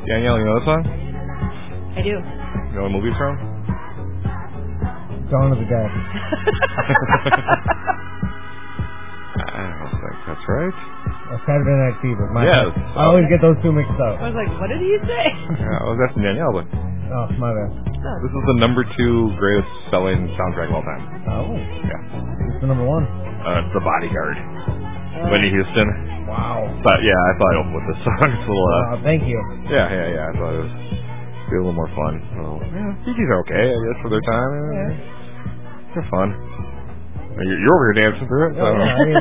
Danielle, you know this song? I do. You know what movie it's from? Dawn of the Dead. I don't think that's right. Saturday Night Fever. Yes. I always get those two mixed up. I was like, what did he say? Yeah, I was asking Danielle, but Oh, my bad. this is the number 2 greatest selling soundtrack of all time. Oh. Yeah. It's the number 1. It's The Bodyguard. Whitney Houston. Wow. But yeah, I thought I'd open with this song. It's a little, Thank you. yeah. I thought it was be a little more fun. So, yeah, Bee Gees are okay, I guess, for their time. Yeah. They're fun. You're over here dancing through it, so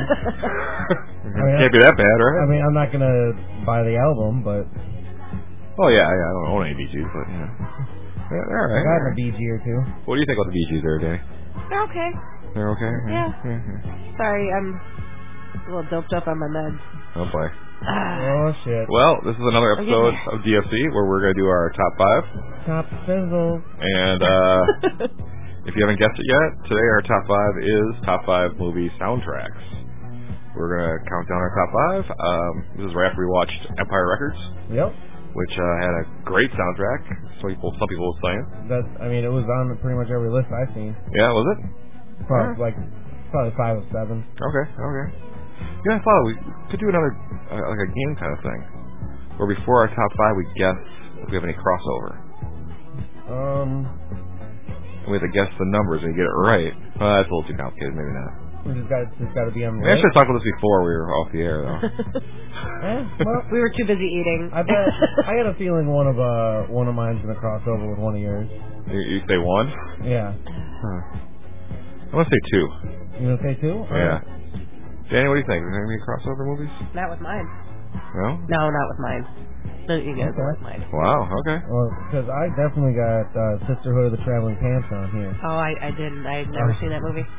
can't be that bad, right? I mean, I'm not gonna buy the album, but Oh yeah, I don't own any Bee Gees, but yeah, they're all right. I got a Bee Gee or two. What do you think about the Bee Gees there, Danny? They're okay. They're okay. Yeah. Sorry, I'm a little doped up on my meds. Oh boy. Oh shit. Well, this is another episode of DFC where we're gonna do our top 5. Top sizzle. And if you haven't guessed it yet, today our top 5 is top 5 movie soundtracks. We're gonna count down our top 5. This is right after we watched Empire Records. Yep. Which had a great soundtrack. Some people were saying. It was on pretty much every list I've seen. Yeah, was it? Probably 5 of 7. Okay. Yeah, I thought we could do another like a game kind of thing, where before our top 5 we guess if we have any crossover. And we have to guess the numbers and get it right. That's a little too complicated. Maybe not. We just got to be on the I should have talked about this before we were off the air, though. Well, we were too busy eating. I bet. I got a feeling one of mine's gonna cross over with one of yours. You say 1? Yeah. Huh. I'm gonna say 2. You gonna say 2? Yeah. Danny, what do you think? Is there any crossover movies? Not with mine. No? No, not with mine. None of you guys are with mine. Wow, okay. Well, because I definitely got Sisterhood of the Traveling Pants on here. Oh, I didn't. I've never seen that movie.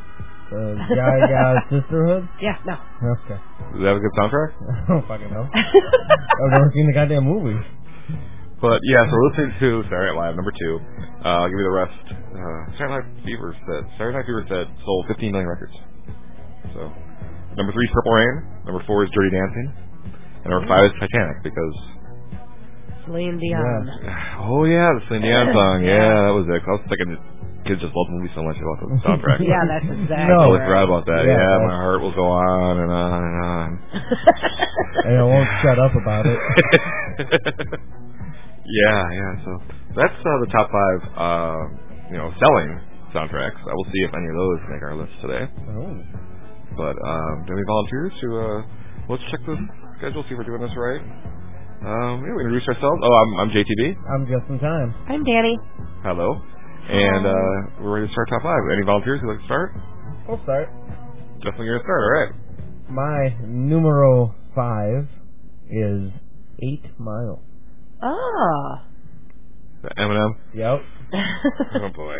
Gaga Sisterhood? Yeah, no. Okay. Does that have a good soundtrack? I don't fucking know. I've never seen the goddamn movie. But yeah, so listening to Saturday Night Live, number 2. I'll give you the rest. Saturday Night Fever said sold 15 million records. So, number 3 is Purple Rain. Number 4 is Dirty Dancing. And number 5 is Titanic because Celine Dion. Oh yeah, the Celine Dion song. Yeah, that was it. I was thinking kids just love the movie so much about the soundtrack. Yeah, that's exactly I totally right. forgot about that. Yeah, my heart will go on and on and on. And I won't shut up about it. Yeah. So that's the top 5, selling soundtracks. I will see if any of those make our list today. Oh. But do you have any volunteers to let's check the schedule, see if we're doing this right. We introduce ourselves. Oh, I'm JTB. I'm just in time. I'm Danny. Hello. And we're ready to start top 5. Any volunteers who'd like to start? I'll start. Justin, you're going to start. All right. My numero 5 is 8 Mile. Ah. The Eminem? Yep. Oh, boy.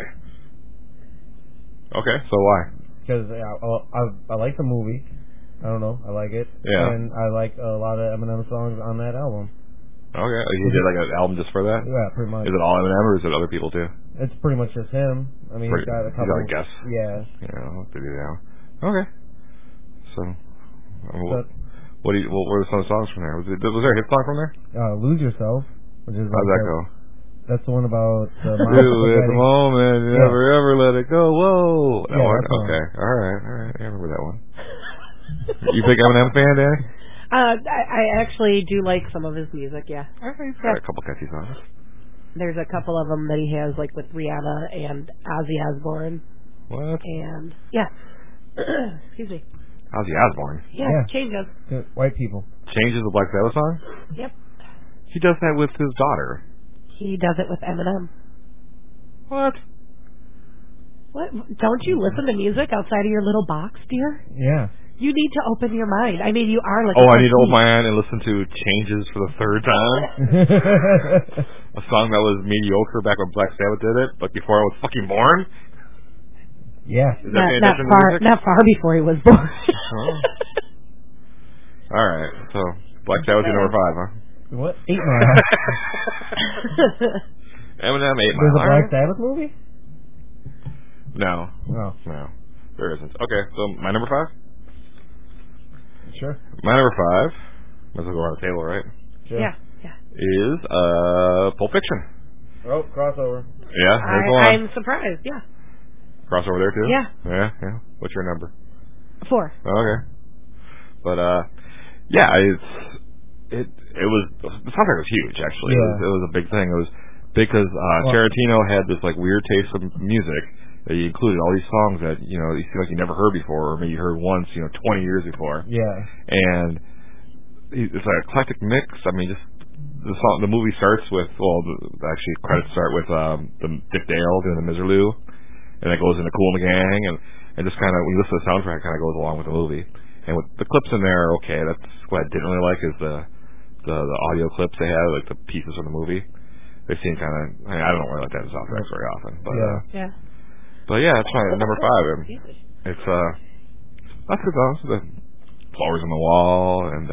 Okay, so why? Because I like the movie. I don't know. I like it. Yeah. And I like a lot of Eminem songs on that album. Okay. You did like an album just for that? Yeah, pretty much. Is it all Eminem or is it other people too? It's pretty much just him. I mean, he's got a couple. You got a guess? Yeah. Yeah, I'll have to do that. Okay. So, what are some of the songs from there? Was there a hit song from there? Lose Yourself. Which is How'd that go? That's the one about do at the moment, never ever let it go. Whoa. That one? Okay. All right. I remember that one. You big Eminem fan, Danny? I actually do like some of his music, yeah. He's got a couple catchy songs. There's a couple of them that he has, like with Rihanna and Ozzy Osbourne. What? And, yeah. Excuse me. Ozzy Osbourne? Yeah. Changes. White people. Changes the Black Sabbath song? Yep. He does that with his daughter. He does it with Eminem. What? What? Don't you listen to music outside of your little box, dear? Yeah. You need to open your mind. I mean, you are like... Oh, I need to open my mind and listen to Changes for the 3rd time? A song that was mediocre back when Black Sabbath did it, but before I was fucking born? Yeah. Is that not far before he was born. Alright, so Black Sabbath is number 5, huh? What? 8 Mile. Eminem, 8 Mile. There's a Black Sabbath movie? No. Oh. No. There isn't. Okay, so my number 5? Sure. My number 5. Let's go around the table, right? Sure. Yeah. is Pulp Fiction. Oh, crossover. Yeah, there's one. I'm surprised. Yeah. Crossover there too. Yeah. Yeah. What's your number? 4. Okay. But yeah, it was the soundtrack was huge actually. Yeah. It was a big thing. It was big because Tarantino had this like weird taste of music that he included all these songs that you seem like you never heard before, or maybe you heard once 20 years before. Yeah. And it's an eclectic mix. I mean, just the movie starts with actually credits start with the Dick Dale doing the Miserlou, and it goes into Kool and the Gang, and just kind of when you listen to the soundtrack, kind of goes along with the movie. And with the clips in there, okay, that's what I didn't really like is the audio clips they had, like the pieces from the movie. They seem kind of I don't really like that in soundtracks very often, but Yeah. But yeah, that's my number 5. It's that's good songs. The Flowers on the Wall and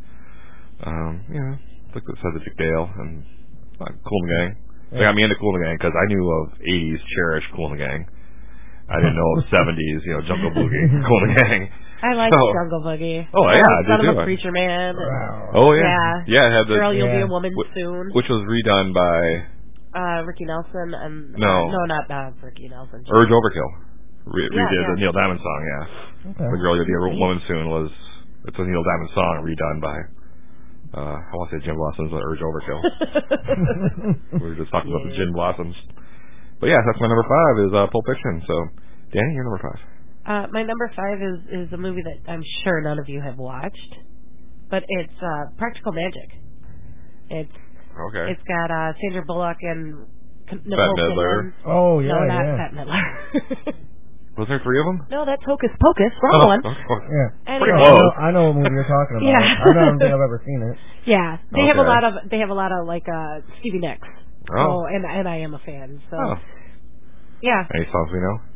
like I said, the Dick Dale and Kool and the Gang. They got me into Kool and the Gang because I knew of 80s Cherish Kool and the Gang. I didn't know of 70s, Jungle Boogie, Kool and the Gang. I like Jungle Boogie. Oh yeah, I did Son too. of a Preacher Man. Wow. Oh yeah, yeah. It had the Girl, You'll Be a Woman Soon, which was redone by Ricky Nelson and no, not Ricky Nelson. Urge Overkill. Redid the Neil Diamond song. Yeah, okay. The Girl, You'll Be a Woman Soon it's a Neil Diamond song redone by I want to say Gin Blossoms, but Urge Overkill. We were just talking about the Gin Blossoms. But yeah, that's my number 5 is Pulp Fiction. So, Danny, you're number 5. My number 5 is a movie that I'm sure none of you have watched, but it's Practical Magic. It's got Sandra Bullock and Nicole Kidman. Oh yeah, no, not yeah. Bette Midler. Was there 3 of them? No, that's Hocus Pocus. Wrong one. Yeah. Anyway. I know what movie you're talking about. Yeah. I don't think I've ever seen it. Yeah, they have a lot of like Stevie Nicks. Oh, so, and I am a fan. So, yeah. Any songs we know?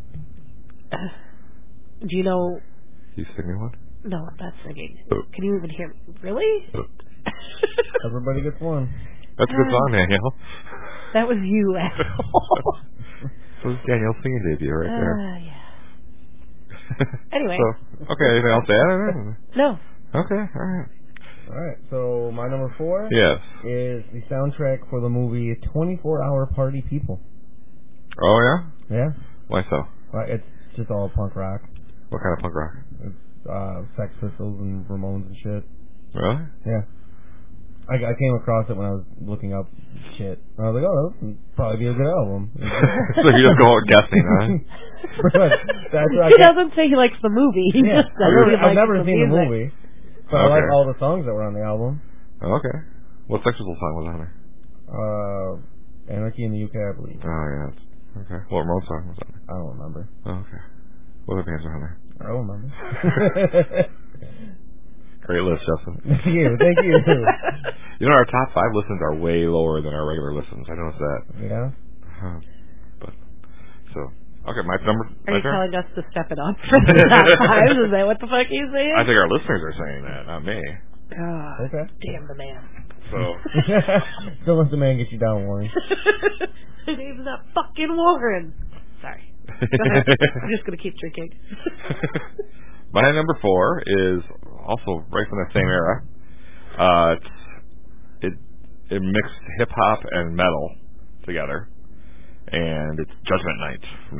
Do you know? You sing me one? No, I'm not singing. Can you even hear me? Really? Everybody gets one. That's a good song, Danielle. That was you, asshole. So it's Danielle's singing debut right there. Yeah. Anyway. So, okay, anything else to add? No. Okay, alright. Alright, so my number 4 is the soundtrack for the movie 24-Hour Party People. Oh, yeah? Yeah. Why so? It's just all punk rock. What kind of punk rock? It's Sex Pistols and Ramones and shit. Really? Yeah. I came across it when I was looking up shit. And I was like, oh, that would probably be a good album. So you just go out guessing, huh? He doesn't say he likes the movie. He just says he likes I've never seen music. the movie. But I like all the songs that were on the album. Oh, okay. What Sex Pistols song was on there? Anarchy in the UK, I believe. Oh, yeah. Okay. What Ramones song was on there? I don't remember. Oh, okay. What other bands were on there? I don't remember. Great list, Justin. Thank you. Our top 5 listens are way lower than our regular listens. I noticed that. Yeah. Okay, my number. Are you telling us to step it up for the top 5? Is that what the fuck he's saying? I think our listeners are saying that, not me. God, okay. Damn the man. So. Don't let the man get you down, Warren. His name's not fucking Warren. Sorry. Go ahead. I'm just gonna keep drinking. My number 4 is also right from that same era. It mixed hip hop and metal together, and it's Judgment Night from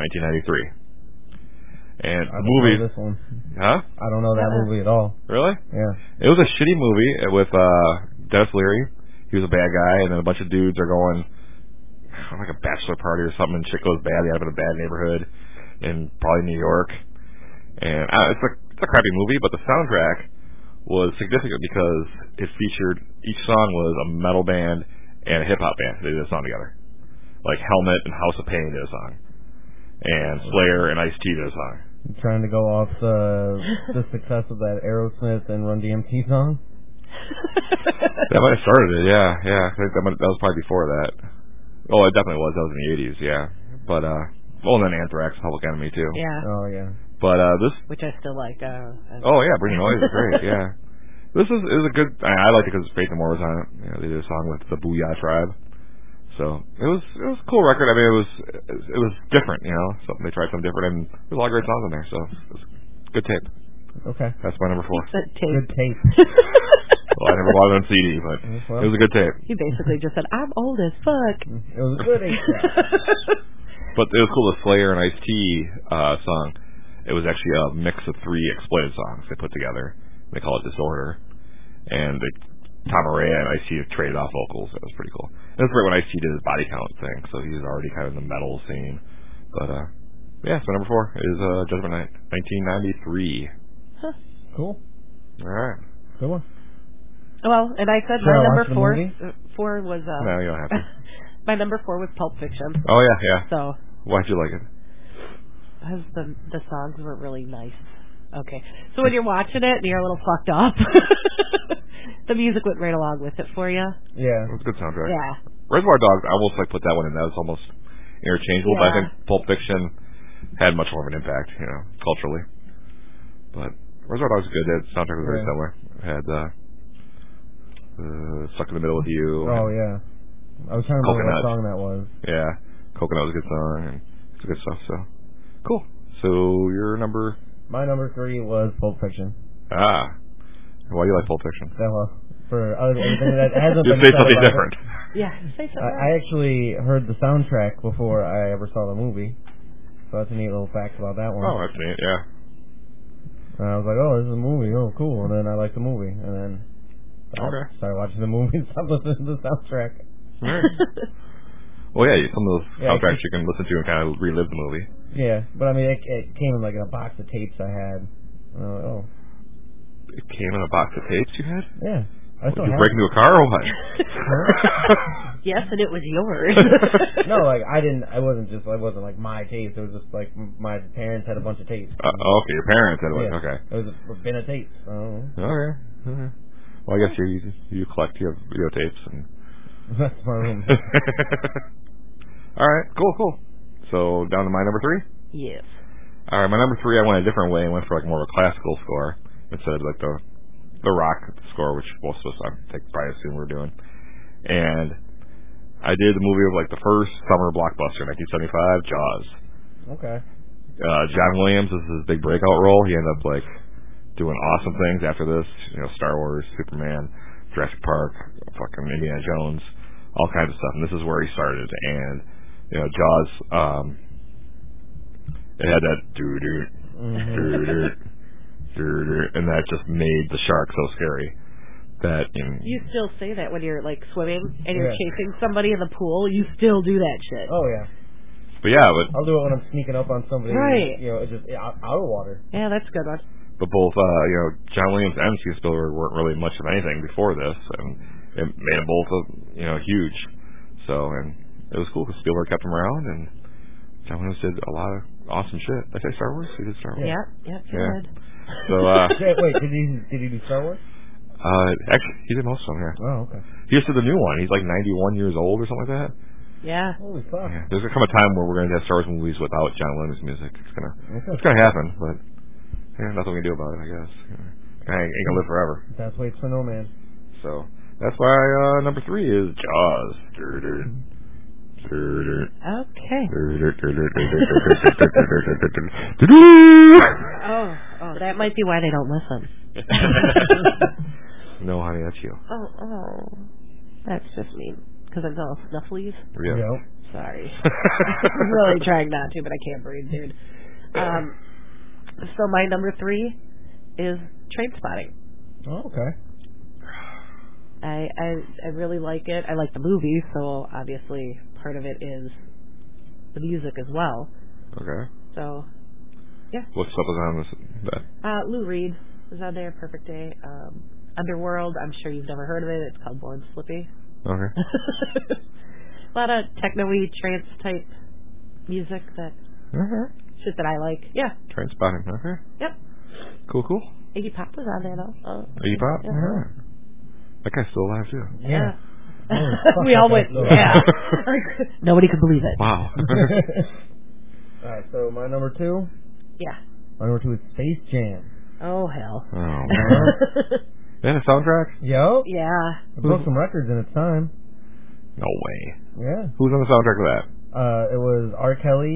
1993. And the movie. Know this one. Huh? I don't know that movie at all. Really? Yeah. It was a shitty movie with Dennis Leary. He was a bad guy, and then a bunch of dudes are going like a bachelor party or something, and shit goes bad. They end up in a bad neighborhood in probably New York. And it's a crappy movie, but the soundtrack was significant because it featured each song was a metal band and a hip hop band. They did a song together, like Helmet and House of Pain did a song, and Slayer and Ice-T did a song. You trying to go off the success of that Aerosmith and Run DMC song? That might have started it, yeah. I think that was probably before that. Oh, it definitely was. That was in the 80s, yeah. But and then Anthrax, Public Enemy too. Yeah. Oh yeah. But this, which I still like. Oh yeah, Bring the Noise is great. Yeah, this is a good. I like it because Faith No More was on it. They did a song with the Booyah Tribe, so it was a cool record. I mean, it was different. Something they tried something different, and there's a lot of great songs on there. So it was good tape. Okay, that's my number 4. Good tape. Well, I never bought it on CD, but it was a good tape. He basically just said, "I'm old as fuck." It was a good 8-track. But it was cool. The Slayer and Ice-T song. It was actually a mix of 3 exploited songs they put together. They call it Disorder, and Tom Araya and Ice-T traded off vocals. That was pretty cool. It was right when Ice-T did his Body Count thing, so he was already kind of in the metal scene. But yeah, so number 4 is Judgment Night, 1993. Huh. Cool. All right. Good one. Well, and I said my number 4 was no, you don't have to. my number 4 was Pulp Fiction. Oh yeah. So why'd you like it? Because the songs were really nice. Okay. So when you're watching it and you're a little fucked up, the music went right along with it for you. Yeah. It was a good soundtrack. Yeah. Reservoir Dogs, I almost put that one in. That was almost interchangeable, but I think Pulp Fiction had much more of an impact, culturally. But Reservoir Dogs was good. The soundtrack was very similar. It had Stuck in the Middle with You. Oh, yeah. I was trying to remember what song that was. Yeah. Coconut was a good song, and it's good stuff, so. Cool. So, your number? My number 3 was Pulp Fiction. Ah. Why do you like Pulp Fiction? Well, for everything that hasn't been said say something different. Yeah, say something. I actually heard the soundtrack before I ever saw the movie. So that's a neat little fact about that one. Oh, that's neat, yeah. And I was like, oh, this is a movie. Oh, cool. And then I liked the movie. And then I started watching the movie and stopped listening to the soundtrack. Right. Well, yeah, some of those soundtracks you can listen to and kind of relive the movie. Yeah, but I mean, it came in like a box of tapes I had. Oh. It came in a box of tapes you had? Yeah. Did you break into a car or what? Yes, and it was yours. No, like it wasn't like my tapes. It was just like my parents had a bunch of tapes. Okay, your parents had one. Okay. It was a bin of tapes. Okay. Well, I guess you collect your videotapes and. That's my room. All right, cool. So down to my number 3. Yes. All right, my number 3, I went a different way. I went for like more of a classical score instead of like the rock score, which most of us I think probably assume we're doing. And I did the movie of like the first summer blockbuster, 1975, Jaws. Okay. John Williams is his big breakout role. He ended up like doing awesome things after this. Star Wars, Superman, Jurassic Park, fucking Indiana Jones, all kinds of stuff. And this is where he started. And Jaws, it had that and that just made the shark so scary that you still say that when you're like swimming and you're chasing somebody in the pool. You still do that shit. Oh yeah. But yeah, I'll do it when I'm sneaking up on somebody. Right. Just out of water. Yeah, that's a good one. But both John Williams and Steven Spielberg weren't really much of anything before this, and it made them both huge. So and it was cool because Spielberg kept them around, and John Williams did a lot of awesome shit. Did I say Star Wars? He did Star Wars. Yeah, he did. So wait, did he do Star Wars? Actually, he did most of them. Yeah. Oh, okay. He just did the new one. He's like 91 years old or something like that. Yeah. Holy fuck. Yeah. There's gonna come a time where we're gonna have Star Wars movies without John Williams music. It's gonna happen, but nothing we can do about it, I guess. I ain't gonna live forever. That's waits for no man. So that's why number 3 is Jaws. Okay. Oh, that might be why they don't listen. No, honey, that's you. Oh, that's just me. Because I'm all snufflies? Yeah. Yep. Sorry. I'm really trying not to, but I can't breathe, dude. So my number 3 is Trainspotting. Oh, okay. I really like it. I like the movie, so obviously part of it is the music as well. Okay. So, yeah. What stuff is on that? Lou Reed is on there, Perfect Day. Underworld, I'm sure you've never heard of it. It's called Born Slippy. Okay. A lot of techno-y, trance type music that shit that I like. Yeah. Trainspotting. Okay. Yep. Cool. Iggy Pop was on there though. Iggy Pop? Yeah. That guy's still alive too. Yeah. We all went, yeah. Nobody could believe it. Wow. Alright, so my number 2? Yeah. My number 2 is Space Jam. Oh, hell. Oh. They had a soundtrack? Yo. Yeah. It broke some records in its time. No way. Yeah. Who's on the soundtrack of that? It was R. Kelly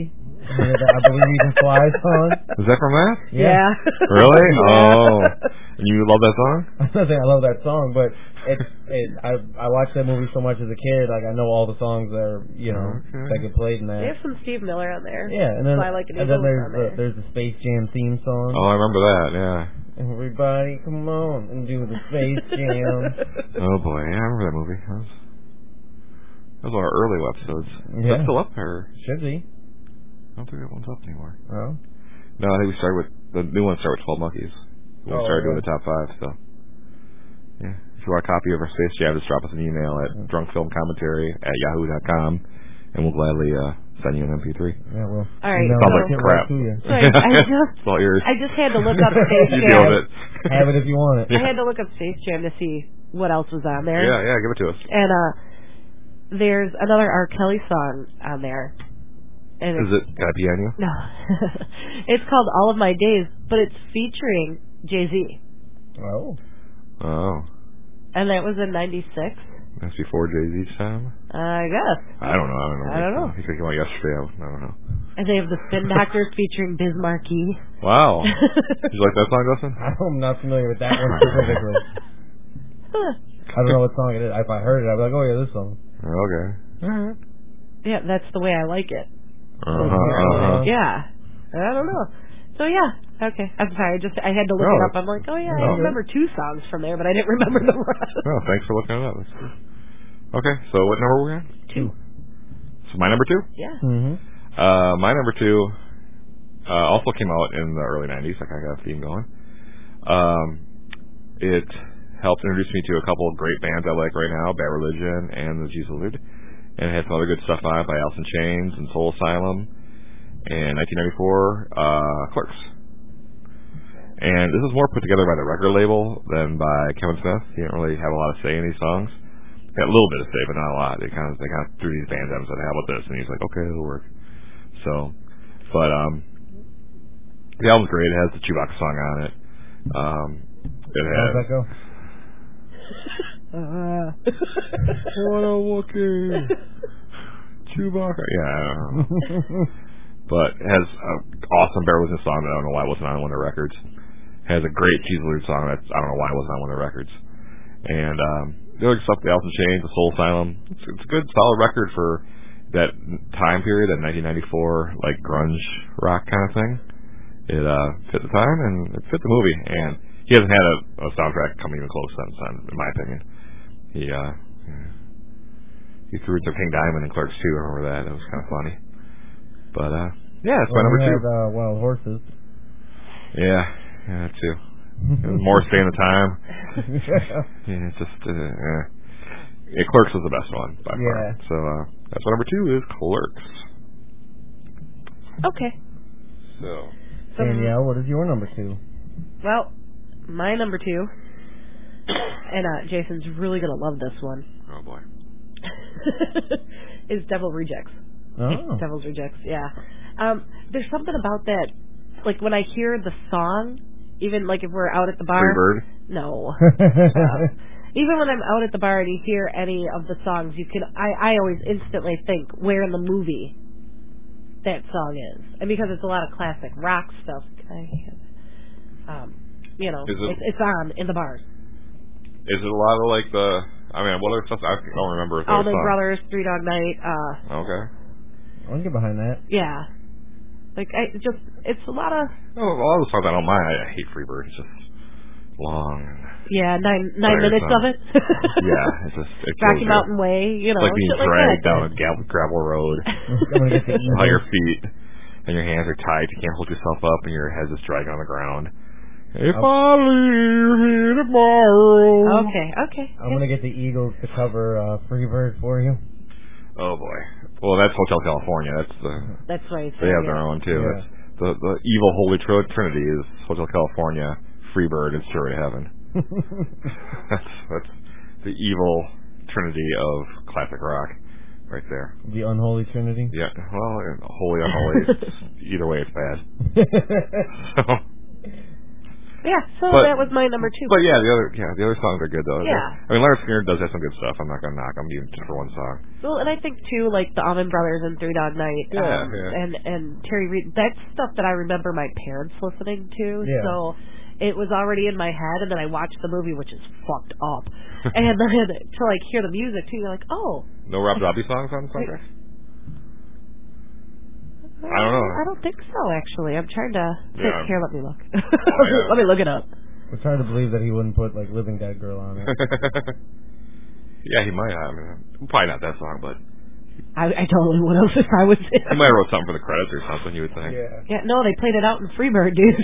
I Believe You Can Fly song. Is that from that? Yeah. Really? Oh. You love that song? I'm not saying I love that song, but I watched that movie so much as a kid, like I know all the songs that are, that get played in that. They have some Steve Miller on there. Yeah, and then, there's the Space Jam theme song. Oh, I remember that, yeah. Everybody come on and do the Space Jam. Oh boy, yeah, I remember that movie. That was one of our early episodes. Yeah. Is that still up there? Should be. I don't think that one's up anymore. Oh? No, I think we started with, the new one started with 12 Monkeys. We started doing the top 5, so. Yeah. If you want a copy of our Space Jam, just drop us an email at drunkfilmcommentary@yahoo.com, and we'll gladly send you an MP3. Yeah, well. All right. Sounds like crap. I just had to look up Space Jam. You deal with it. Have it if you want it. I had to look up Space Jam to see what else was on there. Yeah, give it to us. And there's another R. Kelly song on there. And is it Got a Piano? No. It's called All of My Days, but it's featuring Jay-Z. Oh. And that was in 96. That's before Jay-Z's time? I guess. I don't know. I don't know. He came out yesterday. I don't know. And they have the Spin Doctors featuring Biz Markie. Wow. Did you like that song, Dustin? I'm not familiar with that one specifically. I don't know what song it is. If I heard it, I'd be like, oh yeah, this song. Okay. Yeah, that's the way I like it. Yeah. I don't know. So yeah. Okay. I'm sorry. I had to look it up. I'm like, oh yeah, I remember 2 songs from there, but I didn't remember the rest. Oh, thanks for looking it up. That's good. Okay, so what number were we on? 2. So my number 2? Yeah. Mm-hmm. My number 2 also came out in the early 90s. I kind of got a theme going. It helped introduce me to a couple of great bands I like right now, Bad Religion and the Jesus-Lud. And it had some other good stuff on it by Alice in Chains and Soul Asylum. And 1994, Clerks. And this is more put together by the record label than by Kevin Smith. He didn't really have a lot of say in these songs. Got a little bit of say, but not a lot. They kind of threw these bands at him and said, how about this? And he's like, okay, it'll work. So, but the album's great. It has the Chewbacca song on it. It has... How's that go? What a Wookiee. Chewbacca. Yeah, I don't know. But it has an awesome Bear Religion song that I don't know why it wasn't on one of the records. It has a great Jesus-Lud song that I don't know why it wasn't on one of the records. And the other stuff, the Alice in Chains, the Soul Asylum, it's a good, solid record for that time period, that 1994, like grunge rock kind of thing. It fit the time and it fit the movie. And he hasn't had a soundtrack come even close since then, in my opinion. He threw it to King Diamond and Clerks 2. I remember that. It was kind of funny. But yeah, it's my number 2. Wild Horses. Yeah, that too. More Stay in the Time. Yeah, it's just Clerks was the best one by far. So that's my number 2 is Clerks. Okay. So Danielle, what is your number 2? Well, my number 2, and Jason's really gonna love this one. Oh boy. Is Devil Rejects. Oh. Devil's Rejects, yeah. There's something about that, like when I hear the song, even like if we're out at the bar. Freebird? No. Even when I'm out at the bar and you hear any of the songs, I always instantly think where in the movie that song is. And because it's a lot of classic rock stuff, it's on in the bars. Is it a lot of like what other stuff? I don't remember. All the Brothers, Three Dog Night. Okay. I can get behind that. Yeah. Like, it's a lot of... Oh, a lot of the songs I don't mind. I hate Freebird. It's just long. Yeah, nine minutes of it. Yeah, it's Rocky Mountain Way, It's like being dragged down a gravel road. On your feet, and your hands are tight. You can't hold yourself up, and your head's just dragging on the ground. If I leave here tomorrow. Okay. I'm going to get the Eagles to cover Freebird for you. Oh, boy. Well, that's Hotel California. That's right. They have their own, too. Yeah. That's the evil holy trinity is Hotel California, Freebird, and Stairway to Heaven. That's the evil trinity of classic rock right there. The unholy trinity? Yeah. Well, holy, unholy. Either way, it's bad. Yeah, so that was my number 2. But yeah, the other songs are good though. Yeah. I mean, Leonard Skinner does have some good stuff. I'm not gonna knock him even just for one song. Well, and I think too, like the Allman Brothers and Three Dog Night, and Terry Reid. That's stuff that I remember my parents listening to. Yeah. So it was already in my head, and then I watched the movie, which is fucked up. And then to like hear the music too, you're like, oh. No Rob Zombie songs on the soundtrack? I don't know. I don't think so, actually. I'm trying to... Yeah. Here, let me look. Let me look it up. It's hard to believe that he wouldn't put, like, Living Dead Girl on it. Yeah, he might have. I mean, probably not that song, but... I totally would have if I was him. He might have wrote something for the credits or something, you would think. Yeah, no, they played it out in Freebird, dude.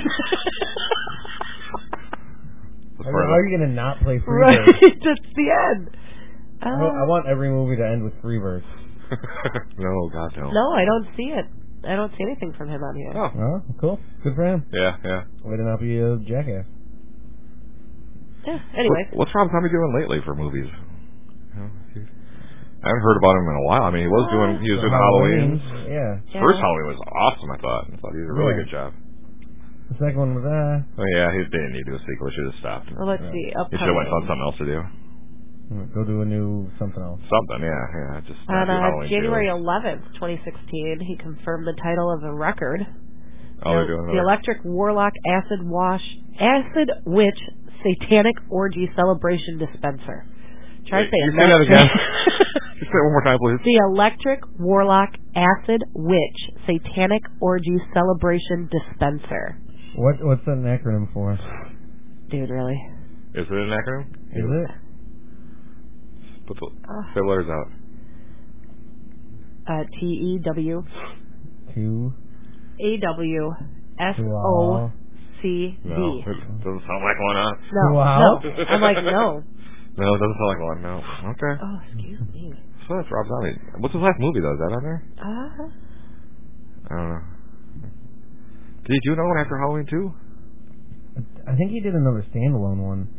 How are you going to not play Freebird? Right, that's the end. I want every movie to end with Freebird. No, God, no. No, I don't see it. I don't see anything from him on here. Oh, cool. Good for him. Yeah. Way to not be a jackass. Yeah, anyway. What's Rob Zombie doing lately for movies? I haven't heard about him in a while. I mean, he was doing Halloween. Yeah. First Halloween was awesome, I thought. He did a really good job. The second one was Oh, yeah, he didn't need to do a sequel. He should have stopped. Well, let's see. He should have went on something else to do. Go do a new something else. Something, yeah. Just on January 11th, 2016, he confirmed the title of a record. They're doing the Electric Warlock Acid Witch Satanic Orgy Celebration Dispenser. Try to say it. Say that again. Just say it one more time, please. The Electric Warlock Acid Witch Satanic Orgy Celebration Dispenser. What's that an acronym for? Dude, really? Is it an acronym? Is it? Put the letters out. TEW. Q. AWSOCD. No, it doesn't sound like one, huh? No. I'm like, no. No, it doesn't sound like one, no. Okay. Oh, excuse me. So that's Rob Zombie. What's his last movie, though? Is that on there? I don't know. Did he do another one after Halloween, too? I think he did another standalone one.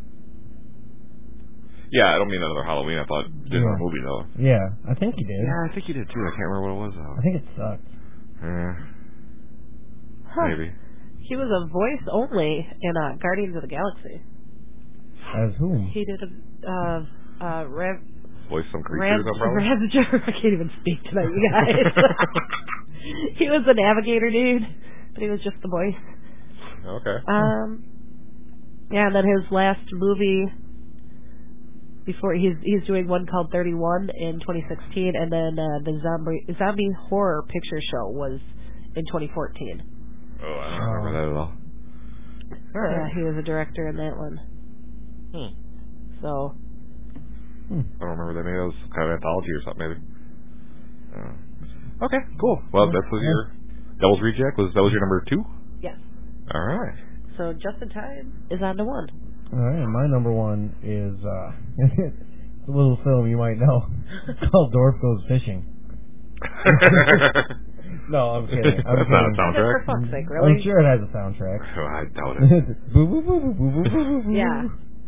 Yeah, I don't mean another Halloween. I thought he did another movie, though. Yeah, I think he did. Yeah, I think he did, too. I can't remember what it was, though. I think it sucked. Yeah. Maybe. He was a voice only in Guardians of the Galaxy. As whom? He did voice some creatures, probably? I can't even speak tonight, you guys. He was the navigator dude, but he was just the voice. Okay. Yeah, and then his last movie before he's doing one called 31 in 2016, and then the zombie horror picture show was in 2014. Oh, I don't remember that at all. Yeah, he was a director in that one. So. I don't remember that. Maybe that was kind of anthology or something, maybe. Okay, cool. Well, that was your Devil's Reject. That was your number 2? Yes. All right. So Just in Time is on to 1. All right, my number 1 is it's a little film you might know. It's called Dorf Goes Fishing. No, I'm kidding. That's not a soundtrack. For fuck's sake, really? I'm sure it has a soundtrack. Oh, I doubt it. Boo boo boo boo boo boo boo. Yeah.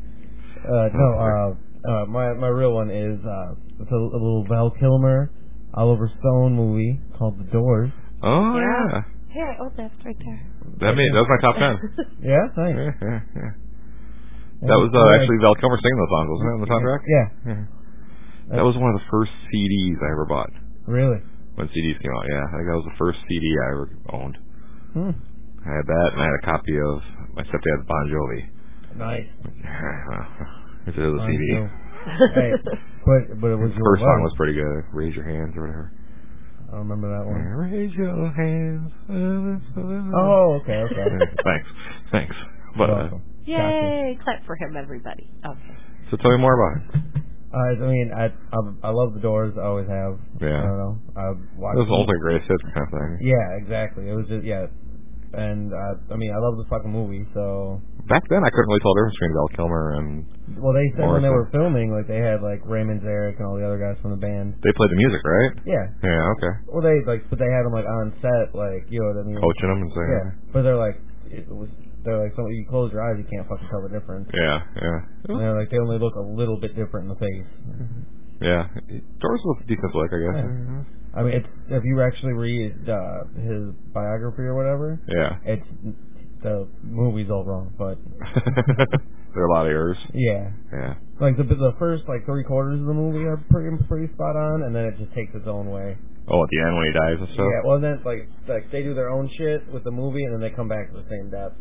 My real one is it's a little Val Kilmer, Oliver Stone movie called The Doors. Oh yeah. Here, that's right there. That was my top 10. Yeah, thanks. Yeah. That was actually Val Kilmer singing those songs, wasn't it, on the soundtrack? Yeah. That was one of the first CDs I ever bought. Really? When CDs came out, yeah. I think that was the first CD I ever owned. I had that, and I had a copy of my stepdad's Bon Jovi. Nice. If it was a CD. Hey, but it was the first song was pretty good. Raise Your Hands or whatever. I don't remember that one. Raise your hands. Oh, okay. Thanks. But, yay! Clap for him, everybody. Okay. So tell me more about it. I mean, I love The Doors. I always have. Yeah. I don't know. It was ultimate greatest hits kind of thing. Yeah, exactly. It was just and I mean, I love the fucking movie. So back then, I couldn't really tell the difference between Val Kilmer and. Well, they said when they were filming, like they had like Raymond Zarek and all the other guys from the band. They played the music, right? Yeah. Yeah. Okay. Well, but they had them like on set, like you know what I mean. Coaching them and saying. Yeah, but they're like you close your eyes, you can't fucking tell the difference. Yeah. And they're like they only look a little bit different in the face. Yeah. Doors was a decent look, I guess. Yeah. I mean, if you actually read his biography or whatever, yeah, it's the movie's all wrong, but there are a lot of errors. Yeah. Yeah. Like the first 3/4 of the movie are pretty spot on, and then it just takes its own way. Oh, at the end when he dies and stuff. Yeah. Well, then like they do their own shit with the movie, and then they come back to the same death.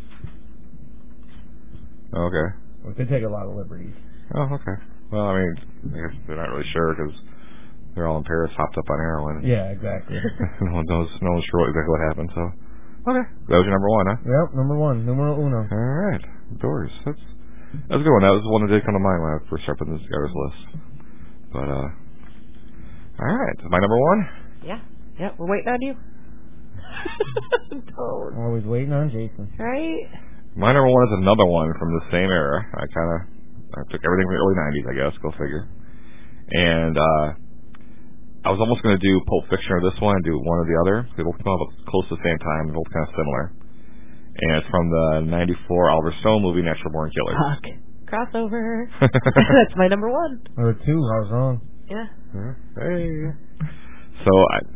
Okay. Like, they take a lot of liberties. Oh, okay. Well, I mean, I guess they're not really sure because they're all in Paris, hopped up on heroin. Yeah, exactly. No one's sure exactly what happened. So, okay, that was your number one, huh? Yep, number one, numero uno. All right, Doors. That's a good one. That was the one that did come to mind when I first started putting this together's list. But all right, my number one. Yeah, we're waiting on you. Always waiting on Jason. Right. My number one is another one from the same era. I took everything from the early 90s, I guess, go figure. And I was almost going to do Pulp Fiction or this one and do one or the other. They both come out close to the same time. They're both kind of similar. And it's from the 94 Oliver Stone movie, Natural Born Killers. Fuck. Crossover. That's my number one. Number two, I was wrong. Yeah. Hey. So,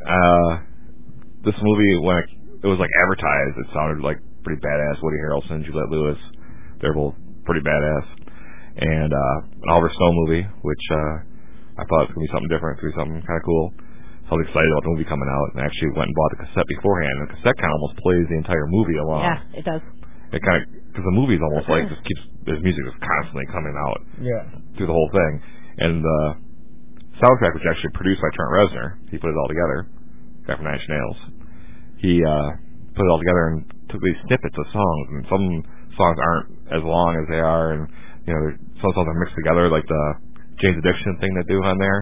this movie, when it was like advertised, it sounded like pretty badass. Woody Harrelson, Juliette Lewis, they're both pretty badass. And an Oliver Stone movie, which I thought it was going to be something different, going to be something kind of cool. So I was excited about the movie coming out, and I actually went and bought the cassette beforehand. And the cassette kind of almost plays the entire movie along. Yeah, it does. It kind of, because the movie's almost like just keeps, there's music just constantly coming out through the whole thing. And the soundtrack was actually produced by Trent Reznor. He put it all together, guy from Nine Inch Nails. He put it all together and took these snippets of songs, and some songs aren't as long as they are, and you know, some songs are mixed together, like the Jane's Addiction thing they do on there.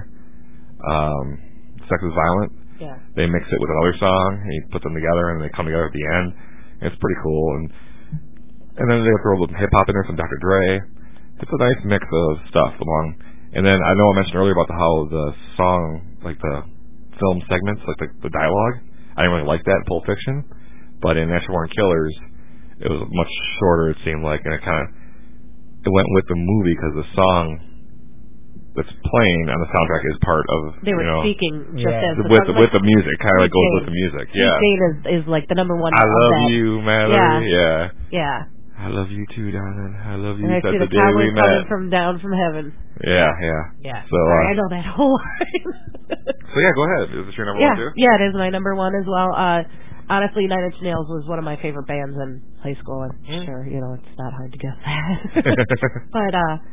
Sex is Violent. Yeah. They mix it with another song, and he put them together, and they come together at the end. And it's pretty cool. And then they throw a little hip hop in there, some Dr. Dre. It's a nice mix of stuff along. And then I know I mentioned earlier about how the song, like the film segments, like the dialogue, I didn't really like that in Pulp Fiction. But in Natural Born Killers, it was much shorter, it seemed like, and it went with the movie because the song that's playing on the soundtrack is part of. They were speaking just as the with the music, kind of like goes with the music. Yeah, Jane is like the number one. I love you, Mallory. Yeah. I love you too, darling. I love you. And I see the cowboy coming down from heaven. Yeah. So I know that whole line. So yeah, go ahead. Is this your number one too? Yeah, it is my number one as well. Honestly, Nine Inch Nails was one of my favorite bands in high school. I'm sure, it's not hard to guess that. But,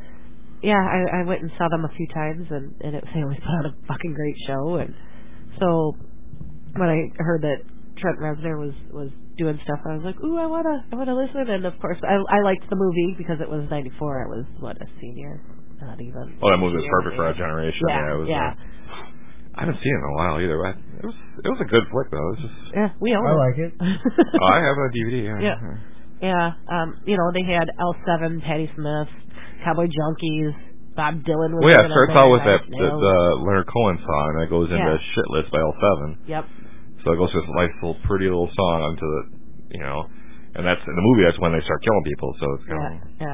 I went and saw them a few times, and they always put on a fucking great show. And so when I heard that Trent Reznor was doing stuff, I was like, ooh, I wanna listen. And of course, I liked the movie because it was 94. I was, a senior? Not even. Well, that movie was perfect for our generation. Yeah. I haven't seen it in a while either. But it was a good flick though. It was just. Yeah, we own it. I like it. I have a DVD. Yeah. They had L7, Patti Smith, Cowboy Junkies, Bob Dylan. Well, yeah, it starts out with the Leonard Cohen song, and it goes into Shit List by L7. Yep. So it goes to this nice little, pretty little song onto the, and that's in the movie. That's when they start killing people. So it's kind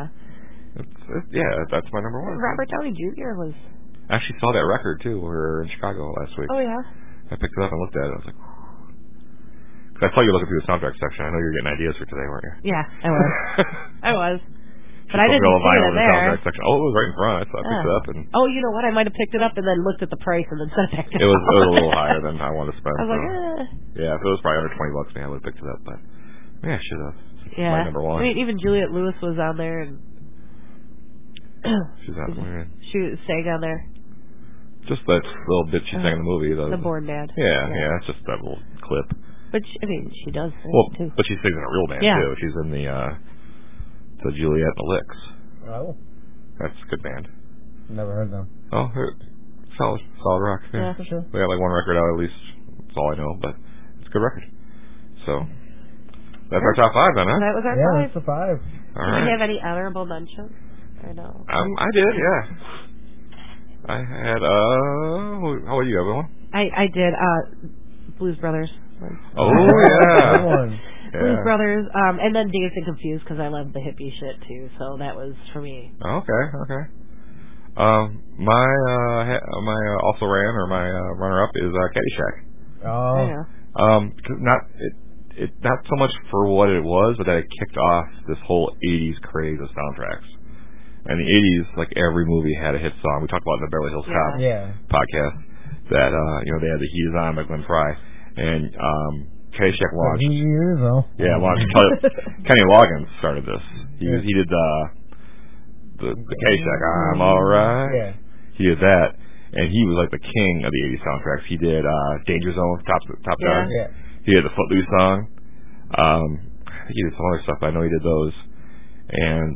of, that's my number one. Robert Downey Jr. was. I actually saw that record too. We were in Chicago last week. Oh yeah. I picked it up and looked at it. I was like, because I saw you looking through the soundtrack section. I know you were getting ideas for today, weren't you? Yeah, I was. I was. But I didn't see it in there. Section. Oh, it was right in front, so I picked it up. And you know what? I might have picked it up and then looked at the price and then sent it back down. It was a little higher than I wanted to spend. I was like, Yeah, if it was probably under $20, man, I would have picked it up. But yeah, I should have. Yeah. My number one. I mean, even Juliette Lewis was on there, and she's on there. She sang on there. Just that little bit she sang in the movie. The Born Dad. Yeah, it's just that little clip. But she does sing too. But she sings in a real band too. She's in the Juliet and the Licks. Oh. That's a good band. Never heard them. Oh, solid rock. Yeah, for sure. They got like one record out at least. That's all I know, but it's a good record. So that's our top five then, huh? That was our five. Yeah, that's the five. All right. Did you have any honorable mentions? I know. I did, yeah. I had how about you, everyone? I did Blues Brothers. Oh yeah. Good one. Blues Brothers, and then Dazed and Confused because I love the hippie shit too. So that was for me. Okay. My also ran or my runner up is Caddyshack. Oh. Yeah. Because not so much for what it was, but that it kicked off this whole 80s craze of soundtracks. And the 80s, like every movie had a hit song. We talked about it in the Beverly Hills Cop podcast that, they had the Heat Is On by Glenn Frey. And Caddyshack launched. Launched. Kenny Loggins started this. He did the Caddyshack, I'm Alright. Yeah. He did that. And he was like the king of the 80s soundtracks. He did Danger Zone, Top Gun. Yeah. He did the Footloose song. I think he did some other stuff, but I know he did those. And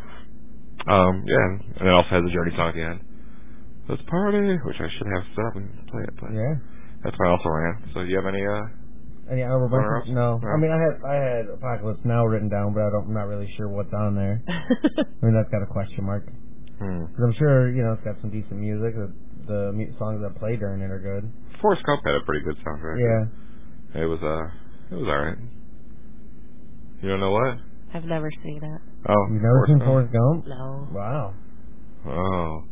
and it also has the Journey song at the end. Let's party, which I should have set up and play it. But that's why I also ran. So do you have any honorable mentions? No. I mean, I had Apocalypse Now written down, but I'm not really sure what's on there. I mean, that's got a question mark. Because I'm sure, it's got some decent music. The songs that play during it are good. Forrest Gump had a pretty good soundtrack. Yeah. It was alright. You don't know what? I've never seen it. Oh, you've never seen Forrest Gump? No. Wow. Oh.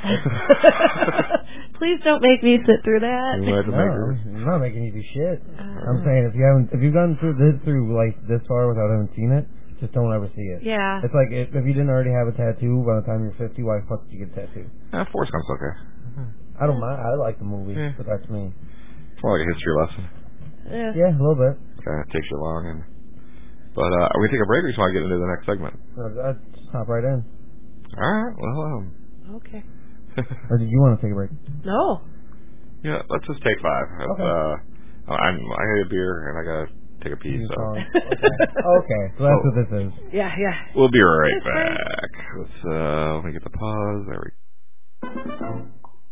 Please don't make me sit through that. No, I'm not making you do shit. I'm saying if you've gone through like this far without having seen it, just don't ever see it. Yeah. It's like if you didn't already have a tattoo by the time you're 50, why the fuck did you get a tattoo? Forrest Gump's okay. I don't mind. I like the movie, but that's me. It's more like a history lesson. Yeah, a little bit. It takes you along. But are we going to take a break or just want to get into the next segment? I'll just hop right in. All right. Well, okay. Or did you want to take a break? No. Yeah, let's just take 5. Okay. I had a beer and I got to take a pee. So. Okay. So that's what this is. Yeah. We'll be right back. Let me get the pause. There we go.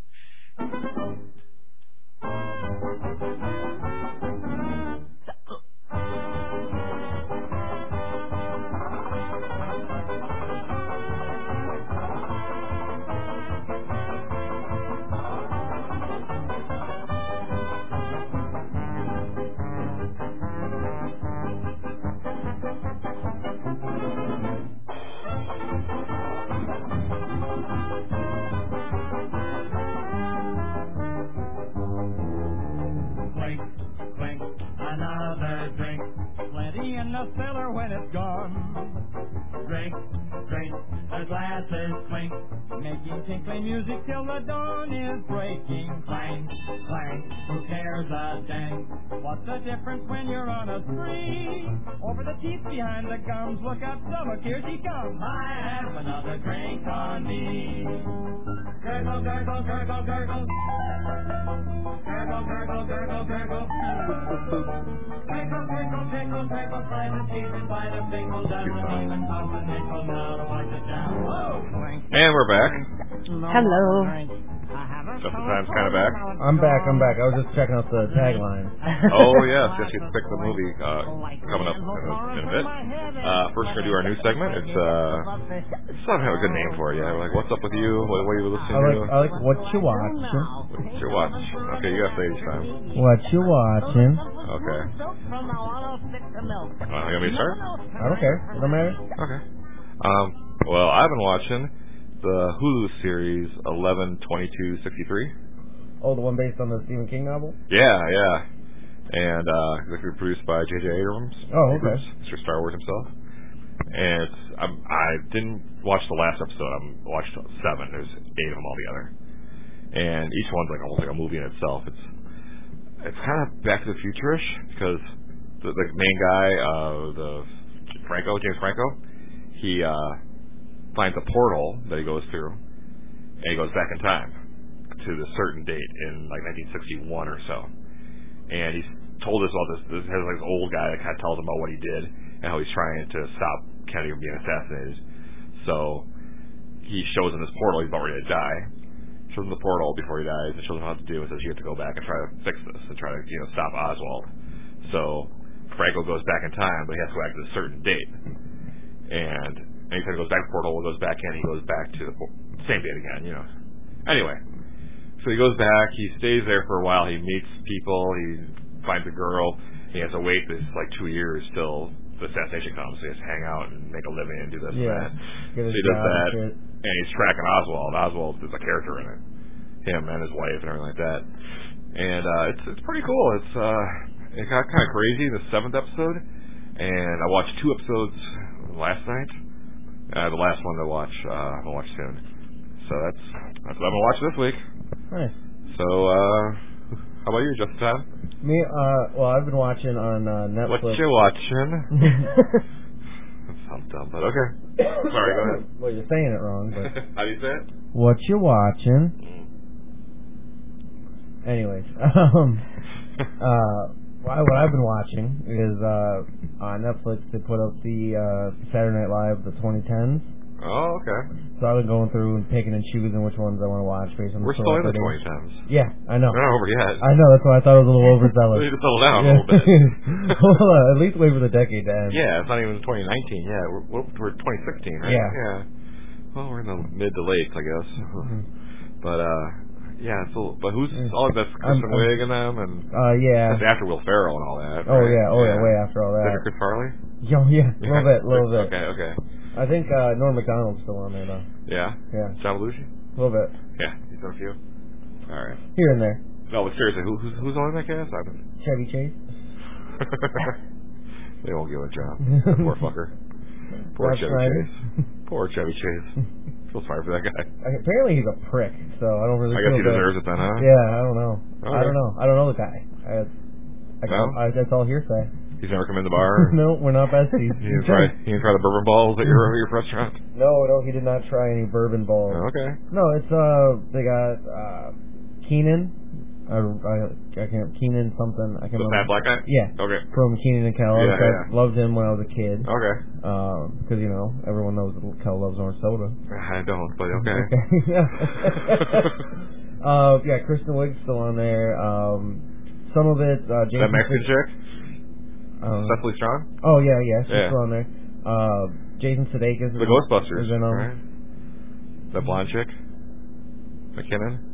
Behind the gums, look out, stomach, here she comes. I have another drink on me. Gurgle, gurgle, gurgle, gurgle. Gurgle, gurgle, gurgle, gurgle. Gurgle, gurgle, gurgle, gurgle. By the teeth and by the pickle, doesn't even cost a nickel now to wash it down. Whoa. And we're back. Hello. Just in time's kind of back. I'm back. I was just checking out the tagline. Oh, yes. Just picked the movie coming up in a bit. First, we're going to do our new segment. It's not have a good name for it yet. We're like, what's up with you? What are you listening to? I like what you watching. What you watch. Okay, you got to say it each time. What you watching. Okay. You want me to start? I don't care. It don't matter. Okay. Well, I've been watching the Hulu series 11/22/63. Oh, the one based on the Stephen King novel? Yeah. And executive produced by J.J. Abrams. Oh, okay. Mr. Star Wars himself. And I didn't watch the last episode. I watched 7. There's 8 of them altogether. And each one's like almost like a movie in itself. It's kind of Back to the Future-ish because the main guy, James Franco, he finds a portal that he goes through, and he goes back in time to the certain date in like 1961 or so. And he's told us all this has like this old guy that kind of tells him about what he did and how he's trying to stop Kennedy from being assassinated. So he shows him this portal. He's about ready to die. Shows him the portal before he dies and shows him how to do it. Says you have to go back and try to fix this and try to stop Oswald. So Franco goes back in time, but he has to go back to a certain date. And anytime he goes back to the portal, he goes back in, he goes back to the same date again, Anyway, so he goes back, he stays there for a while, he meets people, he finds a girl, he has to wait this like 2 years till the assassination comes, so he has to hang out and make a living and do this and that. So he does that, and he's tracking Oswald. Oswald is a character in it. Him and his wife and everything like that. And it's pretty cool. it got kind of crazy in the 7th episode, and I watched 2 episodes last night. The last one to watch, I'm gonna watch soon. So that's what I'm gonna watch this week. Nice. So, how about you, Justin Todd? Me, well, I've been watching on Netflix. What you watching? That sounds dumb, but okay. Sorry, go ahead. Well, you're saying it wrong, but... How do you say it? What you watching? Anyways, what I've been watching is on Netflix they put up the Saturday Night Live, the 2010s. Oh, okay. So I've been going through and picking and choosing which ones I want to watch based on the We're still in the 2010s. Yeah, I know. We're not over yet. I know, that's why I thought it was a little overzealous. We need to settle down a little bit. Well, at least wait for the decade to end. Yeah, it's not even 2019 yet. We're 2016, right? Yeah. Well, we're in the mid to late, I guess. But yeah, but who's all that's Kristen Wiig and them and yeah. That's after Will Ferrell and all that. Oh right? yeah, way after all that. Is that Chris Farley? Yeah, a little bit. Okay. I think Norm Macdonald's still on there though. Yeah. Yeah. John Belushi? A little bit. Yeah, he's done a few. All right. Here and there. No, but seriously, who's on that cast? Chevy Chase. They won't give a job. Poor fucker. Poor Rob Chevy Schneider. Chase. Poor Chevy Chase. Feel sorry for that guy. Apparently he's a prick, so I don't really. I guess he deserves it then, huh? Yeah, I don't know. Okay. I don't know the guy. That's all hearsay. He's never come in the bar? No, we're not besties. He didn't try the bourbon balls at your restaurant? No, he did not try any bourbon balls. Okay. No, it's they got Keenan. Keenan something. I can't remember. The fat black guy? Yeah. Okay. From Keenan and Kel. Yeah. Loved him when I was a kid. Okay. Because everyone knows that Kel loves orange soda. I don't, but okay. Yeah, Kristen Wiig's still on there. Some of it. Jason that Mexican chick? Cecily Strong? Oh yeah, she's still on there. Jason Sudeikis. The Ghostbusters, is in right? The blonde chick? McKinnon?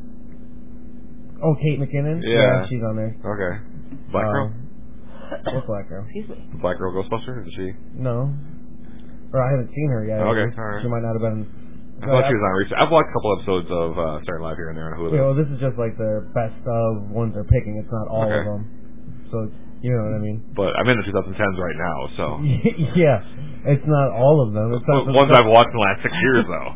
Oh, Kate McKinnon? Yeah, she's on there. Okay. Black girl? What black girl? Excuse me. The black girl Ghostbuster? Is she? No. Or I haven't seen her yet. Okay, alright. She might not have been... I thought she was on recent. I've watched a couple episodes of Saturday Night Live here and there on Hulu. Yeah, well, this is just like the best of ones they're picking. It's not all of them. So, you know what I mean? But I'm in the 2010s right now, so... Yeah, it's not all of them. It's not ones I've watched in the last 6 years, though.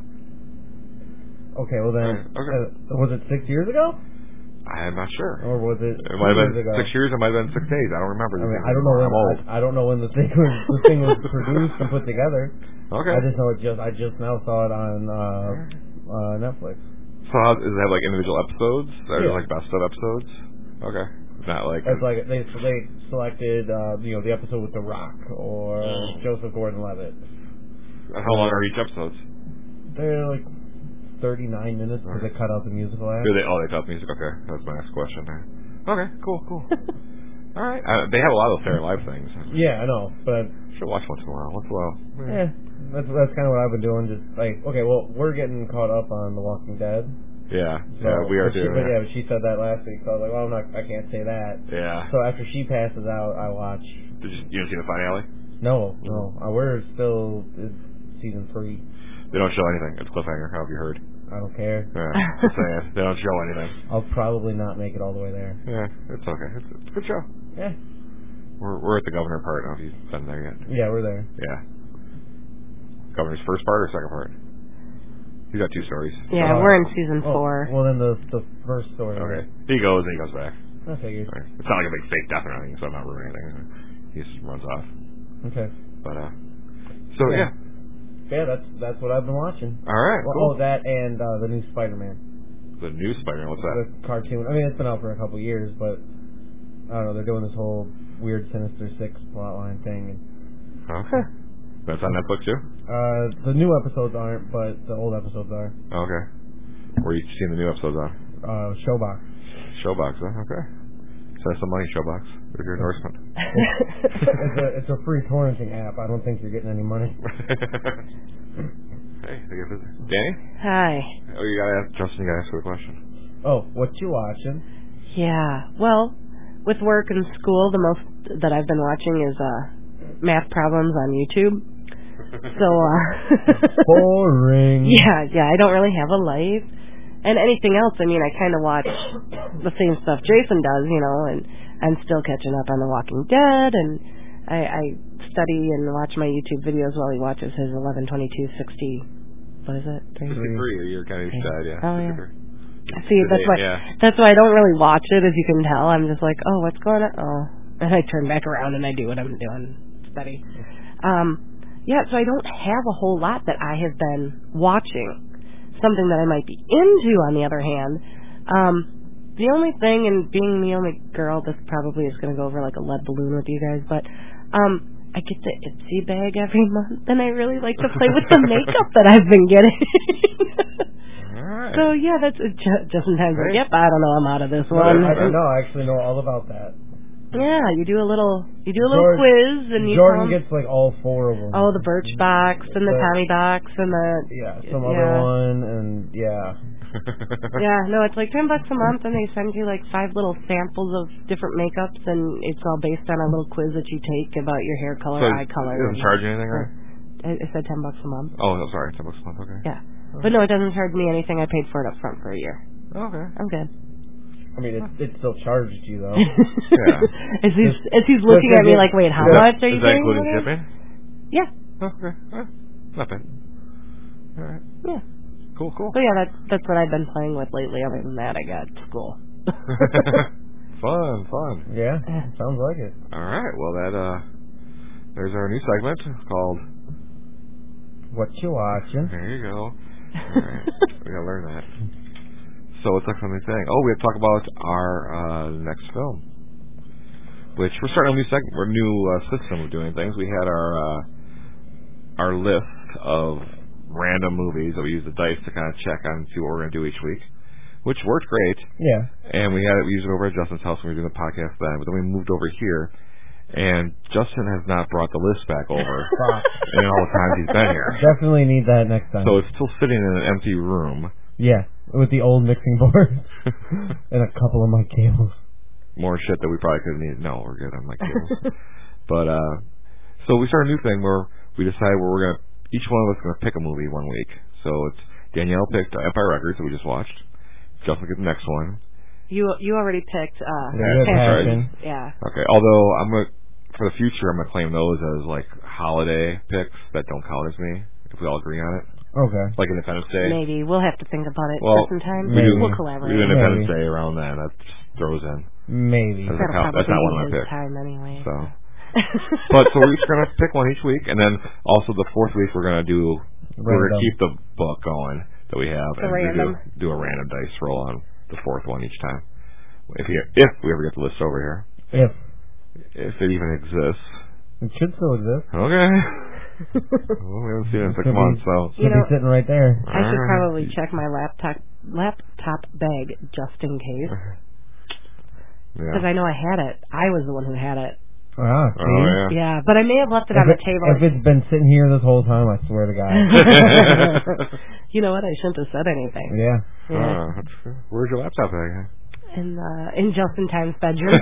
Okay, well then... was it 6 years ago? I'm not sure. Or was it? It might have been 6 years. It might have been 6 days. I don't remember. I don't know when. I don't know when the thing was produced and put together. Okay. I just know I just now saw it on Netflix. So does it have like individual episodes? Or like best of episodes? Okay. Not like. It's like they selected the episode with The Rock or Joseph Gordon-Levitt. How long are each episodes? They're like 39 minutes because they cut out the musical act. They cut music. Okay, that's my next question. Okay, cool. All right, they have a lot of those Saturday Night Live things. Yeah, I know, but should watch once in a while. Yeah, that's kind of what I've been doing. Just like, okay, well, we're getting caught up on The Walking Dead. Yeah, so, we are too. But she said that last week, so I was like, well, I can't say that. Yeah. So after she passes out, I watch. You didn't see the finale? No. We're still season 3. They don't show anything. It's cliffhanger. How have you heard? I don't care. Yeah, just saying. They don't show anything. I'll probably not make it all the way there. Yeah, it's okay. It's a good show. Yeah. We're at the governor part. I don't know if you've been there yet. Yeah, we're there. Yeah. Governor's first part or second part? He's got 2 stories. Yeah, we're in season 4. Well, then the first story. Okay. He goes and he goes back. I figured. Right. It's not like a big fake death or anything, so I'm not ruining anything. He just runs off. Okay. But so yeah. Yeah, that's what I've been watching. All right. Cool. Oh, that and the new Spider-Man. The new Spider-Man. What's that? The cartoon. I mean, it's been out for a couple years, but I don't know. They're doing this whole weird Sinister Six plotline thing. Okay. That's on Netflix too? The new episodes aren't, but the old episodes are. Okay. Where are you seeing the new episodes on? Showbox. Showbox, huh? Okay. Send some money, Showbox. There's your endorsement. It's a free torrenting app. I don't think you're getting any money. Hey, Danny? Hi. Oh, you gotta ask Justin. You gotta ask her a question. Oh, what you watching? Yeah. Well, with work and school, the most that I've been watching is math problems on YouTube. So boring. Yeah. I don't really have a life. And anything else, I mean, I kind of watch the same stuff Jason does, and I'm still catching up on The Walking Dead, and I study and watch my YouTube videos while he watches his 11/22/60. What is it? 63. You're kind of sad, yeah. Oh, yeah. See, that's why I don't really watch it, as you can tell. I'm just like, oh, what's going on? Oh, and I turn back around and I do what I'm doing, study. So I don't have a whole lot that I have been watching. Something that I might be into, on the other hand. The only thing, and being the only girl, this probably is going to go over like a lead balloon with you guys, but I get the Itsy bag every month, and I really like to play with the makeup that I've been getting. Right. So yeah, that's just in time. Yep, I don't know, I'm out of this one. I don't know. I actually know all about that. Yeah, you do a little quiz, and Jordan gets like all 4 of them. Oh, the Birchbox and the Tommy box and the some other one, and yeah, no, it's like $10 a month, and they send you like 5 little samples of different makeups, and it's all based on a little quiz that you take about your hair color, eye color. It doesn't charge you anything, right? It said $10 a month. Oh, no, sorry, $10 a month. Okay. Yeah, but no, it doesn't charge me anything. I paid for it up front for a year. Okay, I'm good. I mean, it still charged you though. Yeah. As he's looking at me like, wait, how much are you paying? Is that including shipping? Yeah. Okay. Not bad. All right. Yeah. Cool. But yeah, that's what I've been playing with lately. Other than that, I got school. Fun. Yeah, sounds like it. All right. Well, there's our new segment called What You Watching. There you go. All right. We gotta learn that. So what's next on the thing? Oh, we have to talk about our next film, which we're starting a new segment, or new system of doing things. We had our list of random movies that we use the dice to kind of check on and see what we're going to do each week, which worked great. Yeah. And we used it over at Justin's house when we were doing the podcast then, but then we moved over here, and Justin has not brought the list back over in all the times he's been here. Definitely need that next time. So it's still sitting in an empty room. Yeah, with the old mixing board and a couple of my cables. More shit that we probably could have needed. No, we're good on my cables. But so we started a new thing where we decided where each one of us is going to pick a movie one week. So it's Danielle picked Empire Records that we just watched. Justin get the next one. You already picked Passion. Yeah. Okay. Although for the future I'm gonna claim those as like holiday picks that don't count as me if we all agree on it. Okay. Like Independence Day. Maybe we'll have to think about it for some time. We'll collaborate. We do Independence Day around that. That throws in. Maybe. That's not one of my picks. Time anyway. So. So we're each gonna pick one each week, and then also the fourth week we're gonna keep the book going that we have, and do a random dice roll on the fourth one each time. If we ever get the list over here. If it even exists. It should still exist. Okay. Well, we haven't seen it in 6 months, so should be sitting right there. I should probably check my laptop bag just in case, because I know I had it. I was the one who had it. Ah, see? Oh, yeah, but I may have left it on the table. If it's been sitting here this whole time, I swear to God. You know what? I shouldn't have said anything. Yeah. Where's your laptop bag? In Justin Time's bedroom.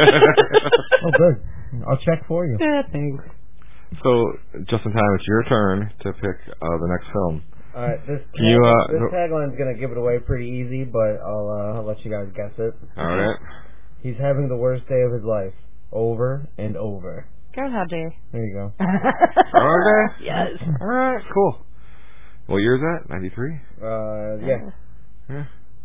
Oh, good. I'll check for you. Yeah, thanks. So, Justin Time, it's your turn to pick the next film. All right, this tagline's going to give it away pretty easy, but I'll let you guys guess it. All right. He's having the worst day of his life, over and over. Groundhog Day. There you go. Groundhog Day? Yes. All right, cool. What year is that? 93? Yeah.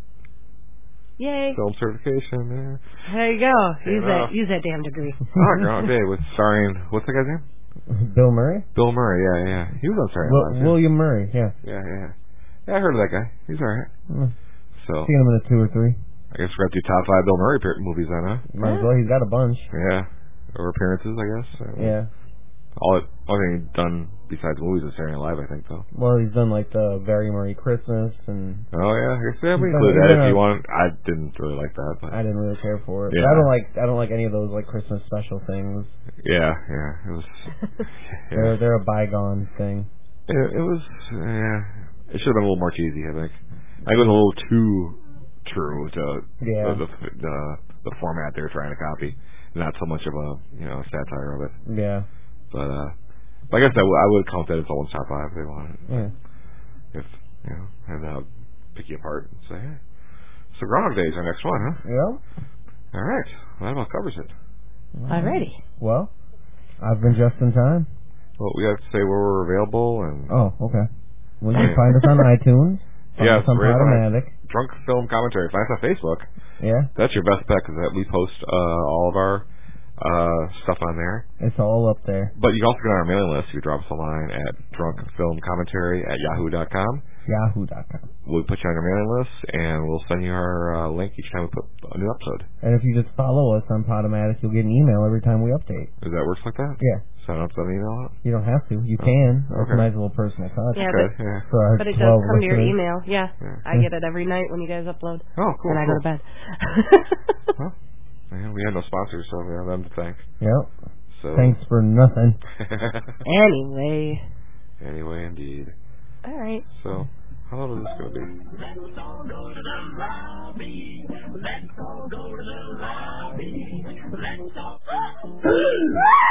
Yay. Film certification, yeah. There you go. Use that damn degree. Groundhog Day with starring, what's the guy's name? Bill Murray? Bill Murray, yeah. He was on Saturday Night Live. William Murray, yeah. Yeah, I heard of that guy. He's alright. So seen him in a 2 or 3. I guess we're going to do top 5 Bill Murray movies then, huh? Might as well. He's got a bunch. Yeah. Or appearances, I guess. Yeah. All thing he's done besides movies is Saturday Night Live, I think, though. Well, he's done like the Very Merry Christmas and. Oh yeah, we include that if you want. I didn't really like that, but I didn't really care for it. Yeah. But I don't like any of those like Christmas special things. Yeah, it was. Yeah. They're a bygone thing. It was. Yeah, it should have been a little more cheesy. I think it was a little too true to the format they were trying to copy. Not so much of a satire of it. Yeah. But I guess I would count that as someone's top 5 if they wanted. Yeah. If have that pick you apart and say, hey. So Groundhog Day is our next one, huh? Yeah. All right. That about covers it. Alrighty. Well, I've been just in time. Well, we have to say where we're available and. Oh, okay. Well, you can find us on iTunes. Yes, on Podomatic. Drunk Film Commentary. Find us on Facebook. Yeah. That's your best bet because we post all of our stuff on there. It's all up there. But you can also get on our mailing list. You can drop us a line at drunkfilmcommentary@yahoo.com. Yahoo.com. We'll put you on our mailing list, and we'll send you our link each time we put a new episode. And if you just follow us on Podomatic, you'll get an email every time we update. Does that work like that? Yeah. Sign up, send an email out? You don't have to. You can. Okay. It's a nice little personal touch. Yeah, okay, yeah. But it does come to your email. Yeah. I get it every night when you guys upload. Oh, cool. And I go to bed. Well, man, we had no sponsors, so we have them to thank. Yep. So. Thanks for nothing. Anyway, indeed. All right. So, how long is this going to be? Let's all go to the lobby. Let's all go to the lobby. Let's all...